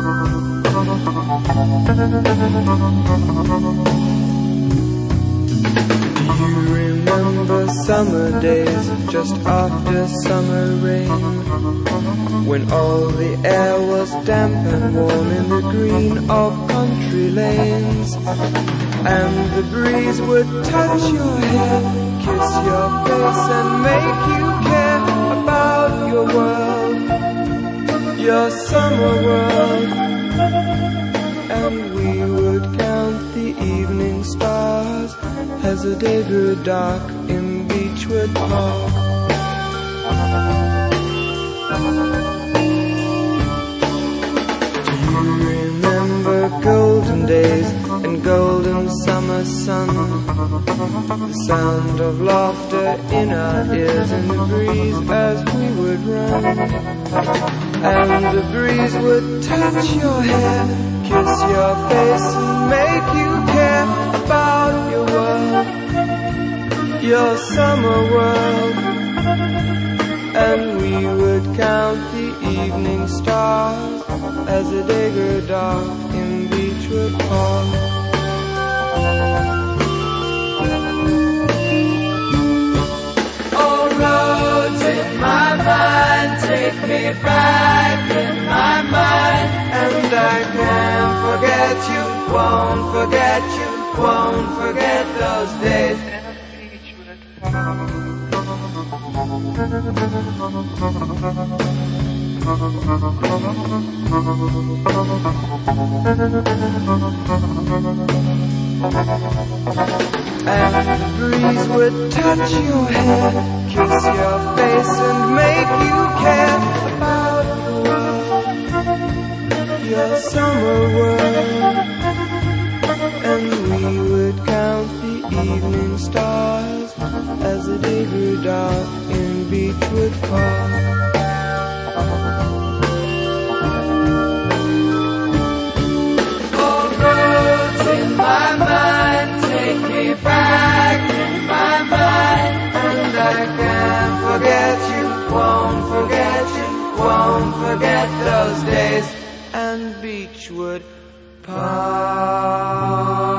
Remember summer days just after summer rain, when all the air was damp and warm in the green of country lanes, and the breeze would touch your hair, kiss your face and make you care about your world, your summer world. And we would count the evening stars as the day grew dark in Beechwood Park. Do you remember golden days and golden summer sun? The sound of laughter in our ears and the breeze as we would run. And the breeze would touch your hair, kiss your face and make you care about your world, your summer world. And we would count the evening stars as the day grew dark in Beechwood Park. Oh, roads in my mind, take me back in my mind. And I can't forget you, won't forget you, won't forget those days. And the breeze would touch your hair, kiss your face and make you care about the world, your summer world. And we would count the evening stars as the day grew dark in Beechwood Park. Oh, roads in my mind, take me back in my mind. And I can't forget you, won't forget you, won't forget those days and Beechwood Park.